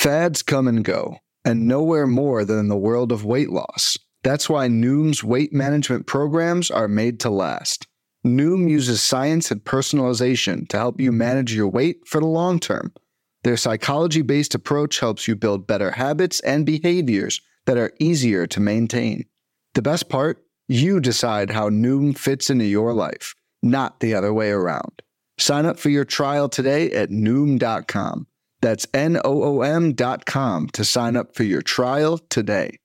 Fads come and go, and nowhere more than in the world of weight loss. That's why Noom's weight management programs are made to last. Noom uses science and personalization to help you manage your weight for the long term. Their psychology-based approach helps you build better habits and behaviors that are easier to maintain. The best part? You decide how Noom fits into your life, not the other way around. Sign up for your trial today at Noom.com. That's Noom.com to sign up for your trial today.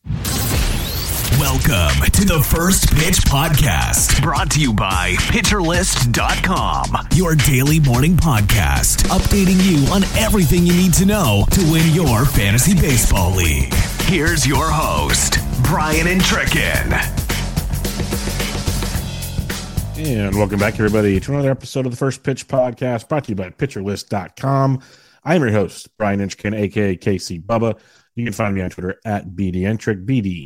Welcome to the First Pitch Podcast, brought to you by PitcherList.com, your daily morning podcast, updating you on everything you need to know to win your fantasy baseball league. Here's your host, Brian and Tricken. And welcome back, everybody, to another episode of the First Pitch Podcast, brought to you by PitcherList.com. I'm your host, Brian Intrican, a.k.a. KC Bubba. You can find me on Twitter at BDentrek,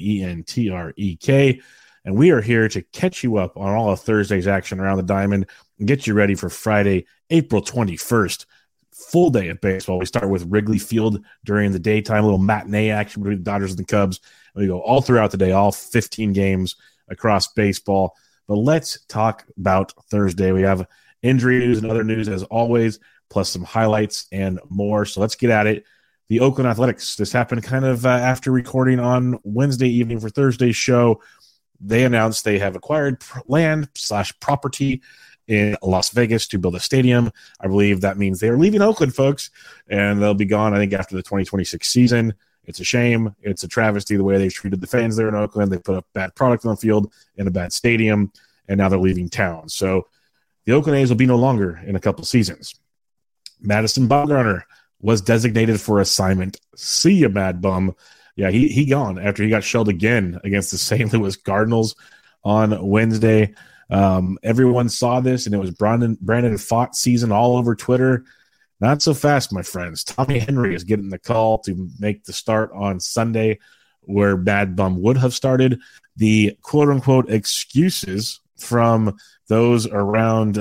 BDENTREK. And we are here to catch you up on all of Thursday's action around the diamond and get you ready for Friday, April 21st. Full day of baseball. We start with Wrigley Field during the daytime, a little matinee action between the Dodgers and the Cubs. And we go all throughout the day, all 15 games across baseball. But let's talk about Thursday. We have injury news and other news as always, plus some highlights and more. So let's get at it. The Oakland Athletics, this happened kind of after recording on Wednesday evening for Thursday's show. They announced they have acquired land/property in Las Vegas to build a stadium. I believe that means they are leaving Oakland, folks, and they'll be gone, I think, after the 2026 season. It's a shame. It's a travesty the way they've treated the fans there in Oakland. They put a bad product on the field in a bad stadium, and now they're leaving town. So the Oakland A's will be no longer in a couple seasons. Madison Bumgarner was designated for assignment. See ya, Mad Bum. Yeah, he gone after he got shelled again against the St. Louis Cardinals on Wednesday. Everyone saw this, and it was Brandon Pfaadt season all over Twitter. Not so fast, my friends. Tommy Henry is getting the call to make the start on Sunday where Mad Bum would have started. The quote-unquote excuses from those around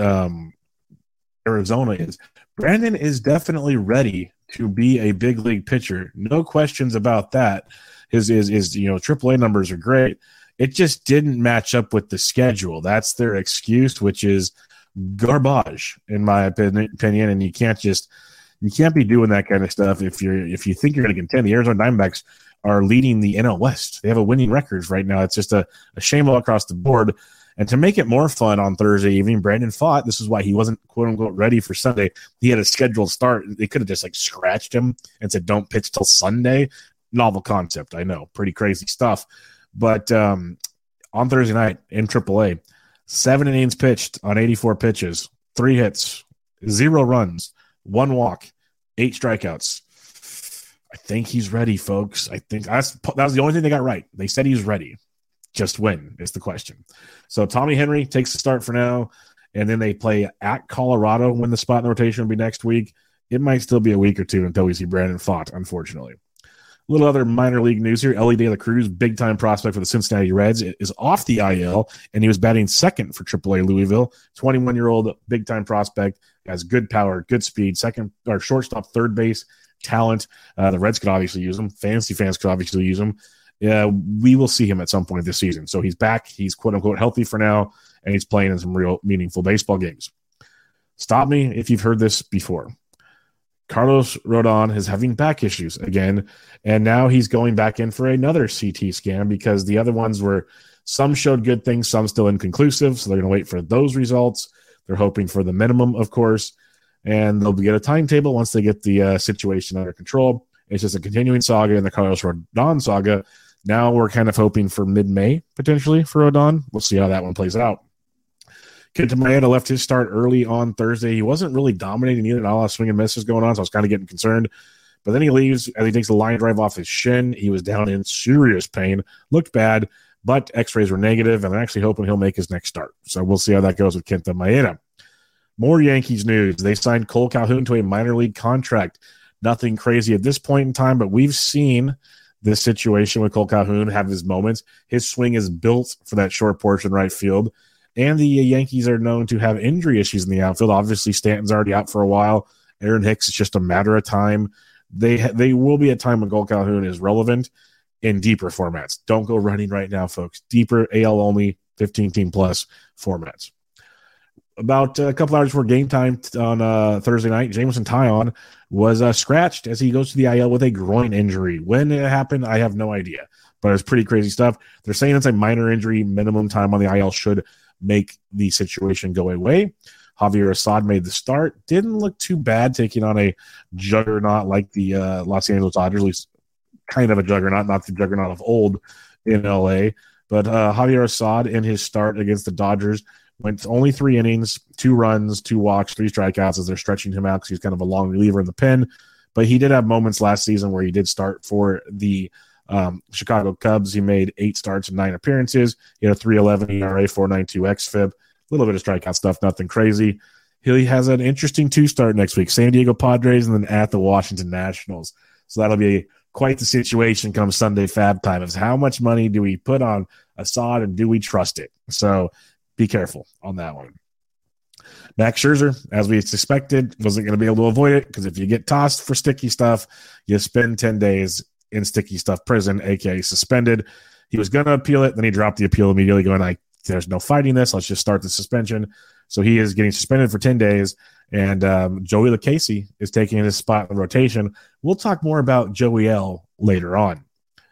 Arizona is Brandon is definitely ready to be a big league pitcher. No questions about that. His AAA numbers are great. It just didn't match up with the schedule. That's their excuse, which is garbage, in my opinion. And you can't be doing that kind of stuff if you think you're going to contend. The Arizona Diamondbacks are leading the NL West. They have a winning records right now. It's just a shame all across the board. And to make it more fun on Thursday evening, Brandon Pfaadt, this is why he wasn't, quote-unquote, ready for Sunday. He had a scheduled start. They could have just, scratched him and said, don't pitch till Sunday. Novel concept, I know. Pretty crazy stuff. But on Thursday night in AAA, 7 innings pitched on 84 pitches, 3 hits, 0 runs, 1 walk, 8 strikeouts. I think he's ready, folks. I think that was the only thing they got right. They said he's ready. Just when is the question. So Tommy Henry takes the start for now, and then they play at Colorado when the spot in the rotation will be next week. It might still be a week or two until we see Brandon Pfaadt, unfortunately. A little other minor league news here. Elly De La Cruz, big-time prospect for the Cincinnati Reds, is off the IL, and he was batting second for AAA Louisville. 21-year-old big-time prospect, has good power, good speed, shortstop, third base talent. The Reds could obviously use him. Fantasy fans could obviously use him. We will see him at some point this season. So he's back. He's quote-unquote healthy for now, and he's playing in some real meaningful baseball games. Stop me if you've heard this before. Carlos Rodon is having back issues again, and now he's going back in for another CT scan because the other ones were some showed good things, some still inconclusive, so they're going to wait for those results. They're hoping for the minimum, of course, and they'll get a timetable once they get the situation under control. It's just a continuing saga in the Carlos Rodon saga. Now we're kind of hoping for mid-May, potentially, for Rodon. We'll see how that one plays out. Kenta Maeda left his start early on Thursday. He wasn't really dominating either. Not a lot of swing and misses going on, so I was kind of getting concerned. But then he leaves as he takes a line drive off his shin. He was down in serious pain. Looked bad, but x-rays were negative, and they're actually hoping he'll make his next start. So we'll see how that goes with Kenta Maeda. More Yankees news. They signed Cole Calhoun to a minor league contract. Nothing crazy at this point in time, but we've seen this situation with Cole Calhoun have his moments. His swing is built for that short porch in right field. And the Yankees are known to have injury issues in the outfield. Obviously, Stanton's already out for a while. Aaron Hicks, it's just a matter of time. they will be a time when Cole Calhoun is relevant in deeper formats. Don't go running right now, folks. Deeper AL only 15-team plus formats. About a couple hours before game time on Thursday night, Jameson Taillon was scratched as he goes to the IL with a groin injury. When it happened, I have no idea, but it's pretty crazy stuff. They're saying it's a minor injury. Minimum time on the IL should make the situation go away. Javier Assad made the start. Didn't look too bad taking on a juggernaut like the Los Angeles Dodgers, at least kind of a juggernaut, not the juggernaut of old in LA. But Javier Assad in his start against the Dodgers went only 3 innings, 2 runs, 2 walks, 3 strikeouts as they're stretching him out because he's kind of a long reliever in the pen. But he did have moments last season where he did start for the Chicago Cubs. He made 8 starts and 9 appearances. He had a 3.11 ERA, 4.92 xFIP. A little bit of strikeout stuff, nothing crazy. He has an interesting 2-start next week, San Diego Padres and then at the Washington Nationals. So that'll be quite the situation come Sunday Fab time. Is how much money do we put on Assad and do we trust it? So be careful on that one. Max Scherzer, as we suspected, wasn't going to be able to avoid it because if you get tossed for sticky stuff, you spend 10 days in sticky stuff prison, aka suspended. He was going to appeal it, then he dropped the appeal immediately, going, there's no fighting this. Let's just start the suspension. So he is getting suspended for 10 days, and Joey Lucchesi is taking his spot in the rotation. We'll talk more about Joey L later on.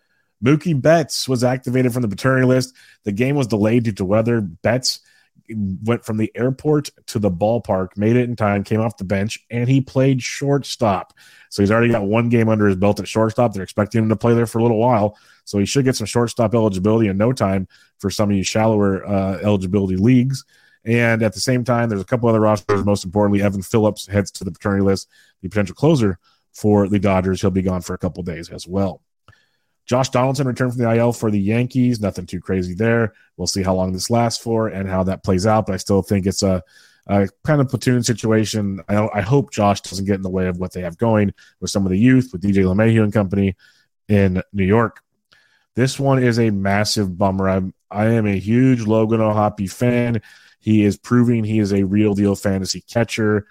Mookie Betts was activated from the paternity list. The game was delayed due to weather. Betts went from the airport to the ballpark, made it in time, came off the bench, and he played shortstop. So he's already got 1 game under his belt at shortstop. They're expecting him to play there for a little while. So he should get some shortstop eligibility in no time for some of you shallower eligibility leagues. And at the same time, there's a couple other rosters. Most importantly, Evan Phillips heads to the paternity list, the potential closer for the Dodgers. He'll be gone for a couple days as well. Josh Donaldson returned from the IL for the Yankees. Nothing too crazy there. We'll see how long this lasts for and how that plays out, but I still think it's a kind of platoon situation. I hope Josh doesn't get in the way of what they have going with some of the youth, with DJ LeMahieu and company in New York. This one is a massive bummer. I am a huge Logan O'Hoppe fan. He is proving he is a real deal fantasy catcher,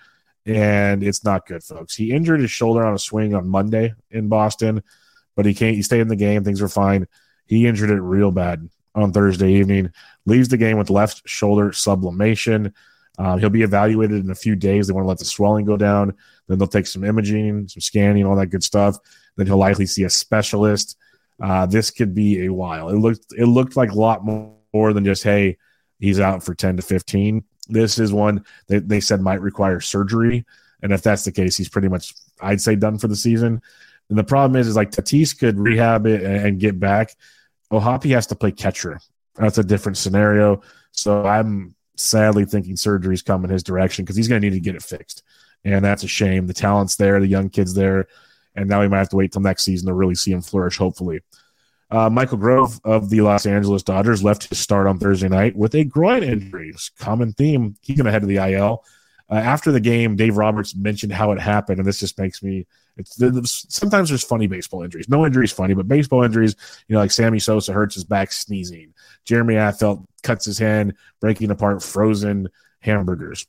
and it's not good, folks. He injured his shoulder on a swing on Monday in Boston, but he stayed in the game. Things were fine. He injured it real bad on Thursday evening, leaves the game with left shoulder sublimation. He'll be evaluated in a few days. They want to let the swelling go down. Then they'll take some imaging, some scanning, all that good stuff. Then he'll likely see a specialist. This could be a while. It looked like a lot more than just, hey, he's out for 10 to 15. This is one that they said might require surgery. And if that's the case, he's pretty much, I'd say, done for the season. And the problem is like Tatis could rehab it and get back. O'Hoppe has to play catcher. That's a different scenario. So I'm sadly thinking surgery's coming his direction because he's going to need to get it fixed. And that's a shame. The talent's there, the young kid's there. And now we might have to wait till next season to really see him flourish, hopefully. Michael Grove of the Los Angeles Dodgers left his start on Thursday night with a groin injury. Common theme. He's going to head to the IL. After the game, Dave Roberts mentioned how it happened, and this just makes me sometimes there's funny baseball injuries. No injury is funny, but baseball injuries, like Sammy Sosa hurts his back sneezing. Jeremy Affeldt cuts his hand breaking apart frozen hamburgers.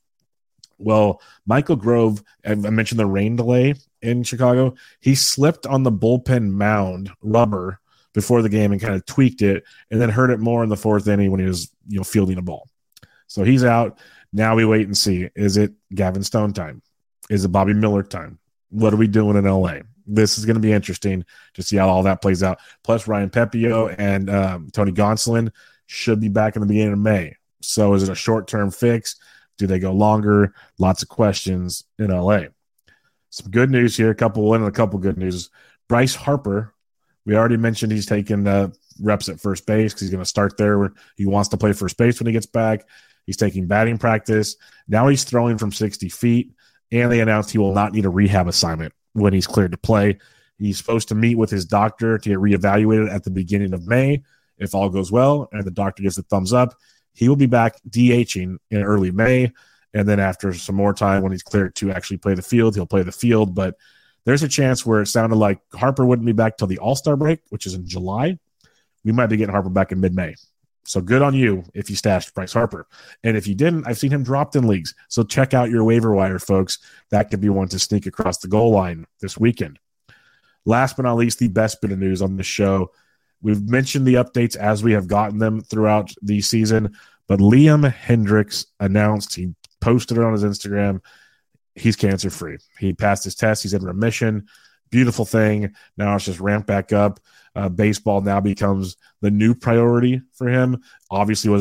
Well, Michael Grove, I mentioned the rain delay in Chicago. He slipped on the bullpen mound rubber before the game and kind of tweaked it, and then hurt it more in the 4th inning when he was fielding a ball. So he's out. Now we wait and see. Is it Gavin Stone time? Is it Bobby Miller time? What are we doing in LA? This is going to be interesting to see how all that plays out. Plus, Ryan Pepio and Tony Gonsolin should be back in the beginning of May. So is it a short-term fix? Do they go longer? Lots of questions in LA. Some good news here. A couple good news. Bryce Harper, we already mentioned he's taking reps at first base because he's going to start there where he wants to play first base when he gets back. He's taking batting practice. Now he's throwing from 60 feet. And they announced he will not need a rehab assignment when he's cleared to play. He's supposed to meet with his doctor to get reevaluated at the beginning of May. If all goes well and the doctor gives the thumbs up, he will be back DHing in early May. And then after some more time when he's cleared to actually play the field, he'll play the field. But there's a chance where it sounded like Harper wouldn't be back till the All-Star break, which is in July. We might be getting Harper back in mid-May. So good on you if you stashed Bryce Harper. And if you didn't, I've seen him dropped in leagues. So check out your waiver wire, folks. That could be one to sneak across the goal line this weekend. Last but not least, the best bit of news on the show. We've mentioned the updates as we have gotten them throughout the season, but Liam Hendriks announced, he posted it on his Instagram, he's cancer-free. He passed his test. He's in remission. Beautiful thing. Now it's just ramped back up. Baseball now becomes the new priority for him. Obviously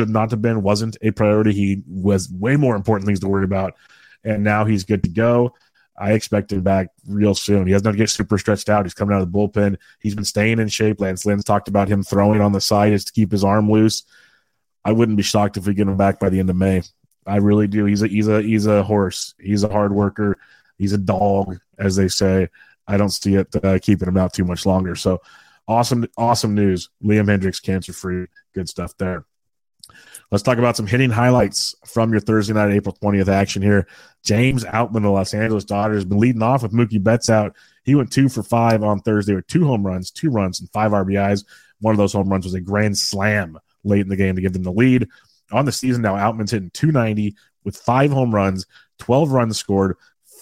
wasn't a priority. He was way more important things to worry about. And now he's good to go. I expect him back real soon. He doesn't have to get super stretched out. He's coming out of the bullpen. He's been staying in shape. Lance Lynn's talked about him throwing on the side just to keep his arm loose. I wouldn't be shocked if we get him back by the end of May. I really do. He's a horse. He's a hard worker. He's a dog, as they say. I don't see it keeping him out too much longer. So awesome news. Liam Hendriks, cancer-free. Good stuff there. Let's talk about some hitting highlights from your Thursday night, April 20th action here. James Outman of the Los Angeles Dodgers has been leading off with Mookie Betts out. He went 2 for 5 on Thursday with 2 home runs, 2 runs, and 5 RBIs. One of those home runs was a grand slam late in the game to give them the lead. On the season now, Outman's hitting .290 with 5 home runs, 12 runs scored,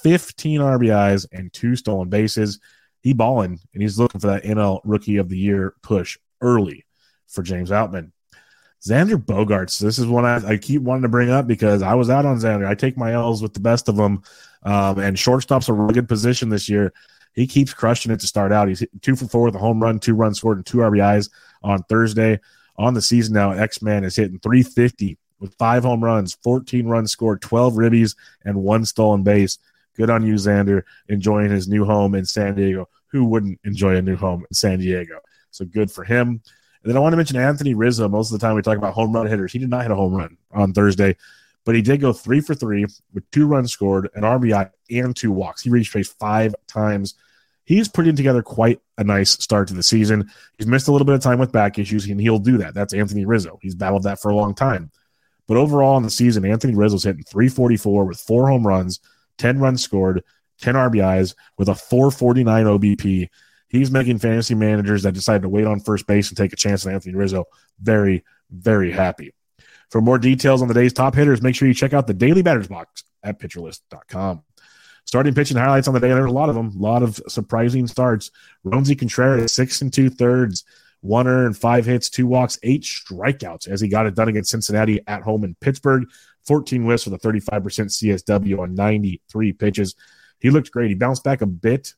15 RBIs, and 2 stolen bases. He balling, and he's looking for that NL Rookie of the Year push early for James Outman. Xander Bogaerts, this is one I keep wanting to bring up because I was out on Xander. I take my L's with the best of them, and shortstop's a really good position this year. He keeps crushing it to start out. He's 2 for 4 with a home run, 2 runs scored, and 2 RBIs on Thursday. On the season now, X-Man is hitting .350 with 5 home runs, 14 runs scored, 12 ribbies, and 1 stolen base. Good on you, Xander, enjoying his new home in San Diego. Who wouldn't enjoy a new home in San Diego? So good for him. And then I want to mention Anthony Rizzo. Most of the time we talk about home run hitters. He did not hit a home run on Thursday, but he did go 3 for 3 with 2 runs scored, an RBI, and 2 walks. He reached base 5 times. He's putting together quite a nice start to the season. He's missed a little bit of time with back issues, and he'll do that. That's Anthony Rizzo. He's battled that for a long time. But overall in the season, Anthony Rizzo's hitting .344 with 4 home runs, 10 runs scored, 10 RBIs with a .449 OBP. He's making fantasy managers that decide to wait on first base and take a chance on Anthony Rizzo very, very happy. For more details on the day's top hitters, make sure you check out the Daily Batters Box at PitcherList.com. Starting pitching highlights on the day, there were a lot of them, a lot of surprising starts. Roansy Contreras, 6 2/3, 1 earned, 5 hits, 2 walks, 8 strikeouts as he got it done against Cincinnati at home in Pittsburgh. 14 whiffs with a 35% CSW on 93 pitches. He looked great. He bounced back a bit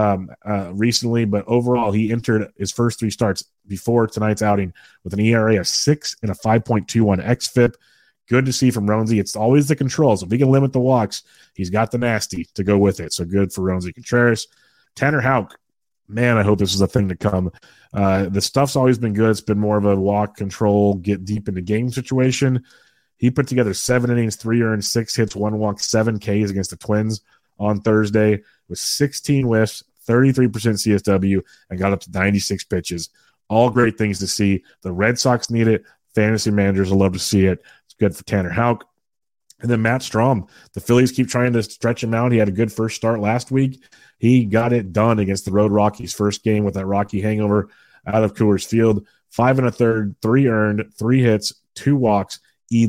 recently, but overall he entered his first 3 starts before tonight's outing with an ERA of 6 and a 5.21 xFIP. Good to see from Roansy. It's always the controls. If he can limit the walks, he's got the nasty to go with it. So good for Roansy Contreras. Tanner Houck, man, I hope this is a thing to come. The stuff's always been good. It's been more of a walk control, get deep into game situation. He put together 7 innings, 3 earned, 6 hits, 1 walk, 7 Ks against the Twins on Thursday with 16 whiffs, 33% CSW, and got up to 96 pitches. All great things to see. The Red Sox need it. Fantasy managers will love to see it. It's good for Tanner Houck. And then Matt Strahm. The Phillies keep trying to stretch him out. He had a good first start last week. He got it done against the Road Rockies. First game with that Rocky hangover out of Coors Field. 5 1/3, 3 earned, 3 hits, 2 walks,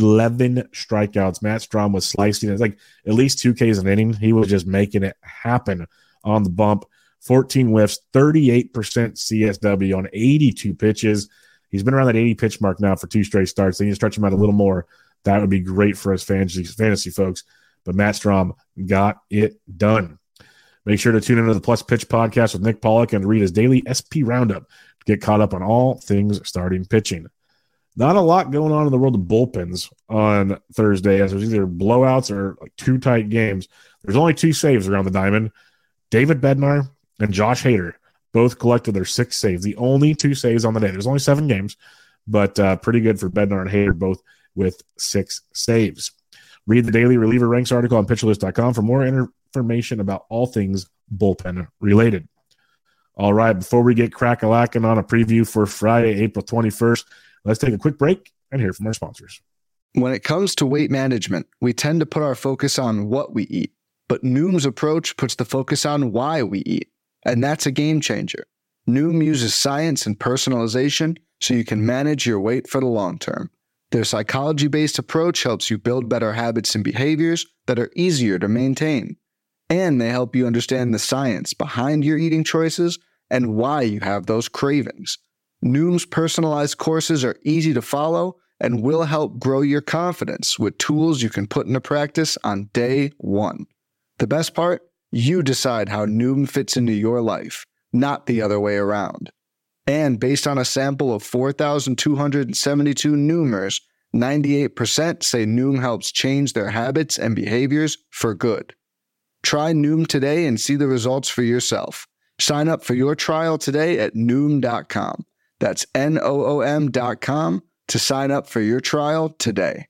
11 strikeouts. Matt Strahm was slicing. It's like at least 2 Ks an inning. He was just making it happen on the bump. 14 whiffs, 38% CSW on 82 pitches. He's been around that 80 pitch mark now for 2 straight starts. They need to stretch him out a little more. That would be great for us fantasy folks. But Matt Strahm got it done. Make sure to tune into the Plus Pitch podcast with Nick Pollock and read his daily SP Roundup to get caught up on all things starting pitching. Not a lot going on in the world of bullpens on Thursday, as there's either blowouts or like 2 tight games. There's only 2 saves around the diamond. David Bednar and Josh Hader both collected their 6 saves. The only 2 saves on the day. There's only 7 games, but pretty good for Bednar and Hader, both with 6 saves. Read the Daily Reliever Ranks article on PitcherList.com for more information about all things bullpen related. All right, before we get crack-a-lacking on a preview for Friday, April 21st, let's take a quick break and hear from our sponsors. When it comes to weight management, we tend to put our focus on what we eat, but Noom's approach puts the focus on why we eat, and that's a game changer. Noom uses science and personalization so you can manage your weight for the long term. Their psychology-based approach helps you build better habits and behaviors that are easier to maintain. And they help you understand the science behind your eating choices and why you have those cravings. Noom's personalized courses are easy to follow and will help grow your confidence with tools you can put into practice on day one. The best part? You decide how Noom fits into your life, not the other way around. And based on a sample of 4,272 Noomers, 98% say Noom helps change their habits and behaviors for good. Try Noom today and see the results for yourself. Sign up for your trial today at Noom.com. That's Noom.com to sign up for your trial today.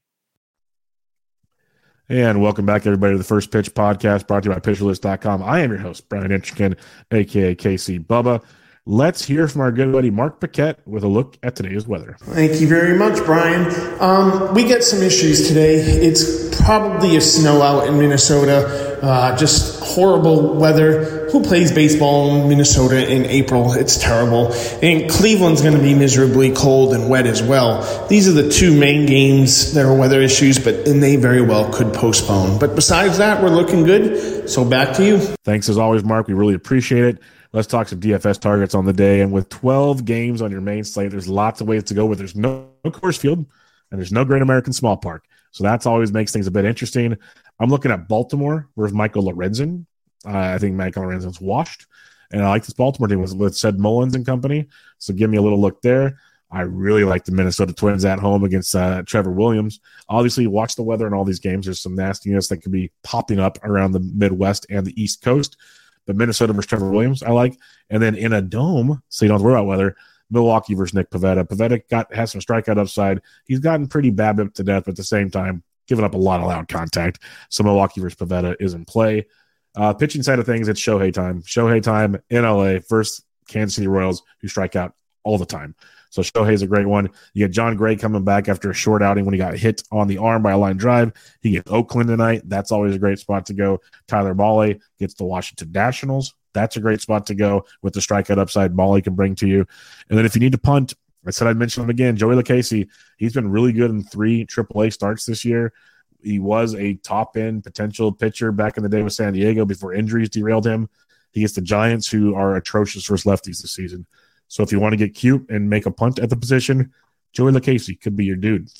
And welcome back, everybody, to the First Pitch Podcast, brought to you by PitcherList.com. I am your host, Brian Inchikin, a.k.a. KC Bubba. Let's hear from our good buddy Mark Paquette with a look at today's weather. Thank you very much, Brian. We get some issues today. It's probably a snow out in Minnesota. Just horrible weather. Who plays baseball in Minnesota in April? It's terrible. And Cleveland's going to be miserably cold and wet as well. These are the two main games that are weather issues, and they very well could postpone. But besides that, we're looking good. So back to you. Thanks as always, Mark. We really appreciate it. Let's talk some DFS targets on the day. And with 12 games on your main slate, there's lots of ways to go with. There's no Coors Field and there's no Great American Small Park. So that's always makes things a bit interesting. I'm looking at Baltimore versus Michael Lorenzen. I think Michael Lorenzen's washed. And I like this Baltimore team with Sed Mullins and company. So give me a little look there. I really like the Minnesota Twins at home against Trevor Williams. Obviously, watch the weather in all these games. There's some nastiness that could be popping up around the Midwest and the East Coast. But Minnesota versus Trevor Williams, I like. And then in a dome, so you don't have to worry about weather, Milwaukee versus Nick Pivetta. Pivetta has some strikeout upside. He's gotten pretty BABIP to death, but at the same time, giving up a lot of loud contact. So Milwaukee versus Pivetta is in play. Pitching side of things, it's Shohei time. Shohei time in LA versus Kansas City Royals, who strike out all the time. So Shohei's a great one. You get John Gray coming back after a short outing when he got hit on the arm by a line drive. He gets Oakland tonight. That's always a great spot to go. Tyler Mahle gets the Washington Nationals. That's a great spot to go with the strikeout upside Mahle can bring to you. And then if you need to punt, I said I'd mention him again, Joey Lucchesi. He's been really good in 3 AAA starts this year. He was a top-end potential pitcher back in the day with San Diego before injuries derailed him. He gets the Giants, who are atrocious versus lefties this season. So if you want to get cute and make a punt at the position, Joey Lucchesi could be your dude.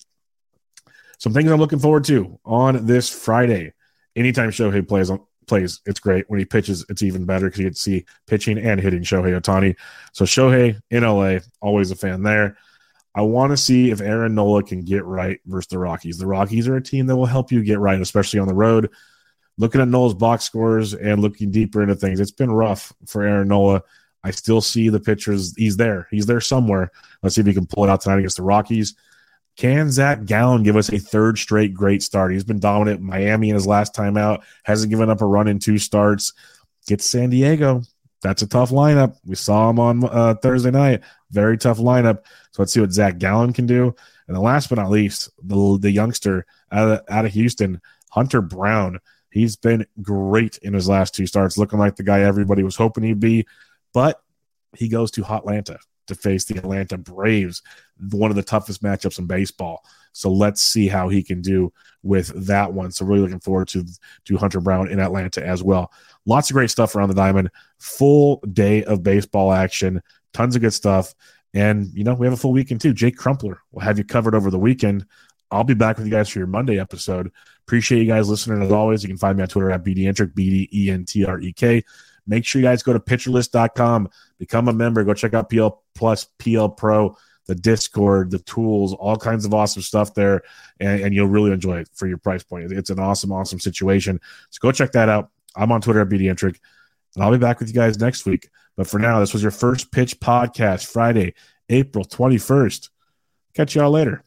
Some things I'm looking forward to on this Friday. Anytime Shohei plays, it's great. When he pitches, it's even better because you get to see pitching and hitting Shohei Ohtani. So Shohei in LA, always a fan there. I want to see if Aaron Nola can get right versus the Rockies. The Rockies are a team that will help you get right, especially on the road. Looking at Nola's box scores and looking deeper into things, it's been rough for Aaron Nola. I still see the pitchers. He's there. He's there somewhere. Let's see if he can pull it out tonight against the Rockies. Can Zach Gallen give us a third straight great start? He's been dominant in Miami in his last time out. Hasn't given up a run in 2 starts. Gets San Diego. That's a tough lineup. We saw him on Thursday night. Very tough lineup. So let's see what Zach Gallen can do. And then last but not least, the youngster out of Houston, Hunter Brown. He's been great in his last 2 starts, looking like the guy everybody was hoping he'd be. But he goes to Hotlanta to face the Atlanta Braves, one of the toughest matchups in baseball. So let's see how he can do with that one. So really looking forward to Hunter Brown in Atlanta as well. Lots of great stuff around the diamond. Full day of baseball action. Tons of good stuff. And, we have a full weekend too. Jake Crumpler will have you covered over the weekend. I'll be back with you guys for your Monday episode. Appreciate you guys listening as always. You can find me on Twitter at BDentrek, BDENTREK. Make sure you guys go to PitcherList.com, become a member, go check out PL Plus, PL Pro, the Discord, the tools, all kinds of awesome stuff there, and you'll really enjoy it for your price point. It's an awesome, awesome situation. So go check that out. I'm on Twitter at BDentrek, and I'll be back with you guys next week. But for now, this was your First Pitch Podcast, Friday, April 21st. Catch y'all later.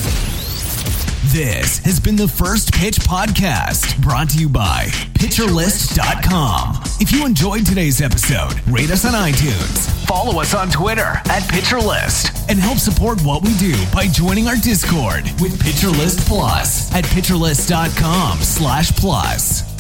This has been the First Pitch Podcast, brought to you by PitcherList.com. If you enjoyed today's episode, rate us on iTunes, follow us on Twitter at PitcherList, and help support what we do by joining our Discord with PitcherList Plus at PitcherList.com/plus.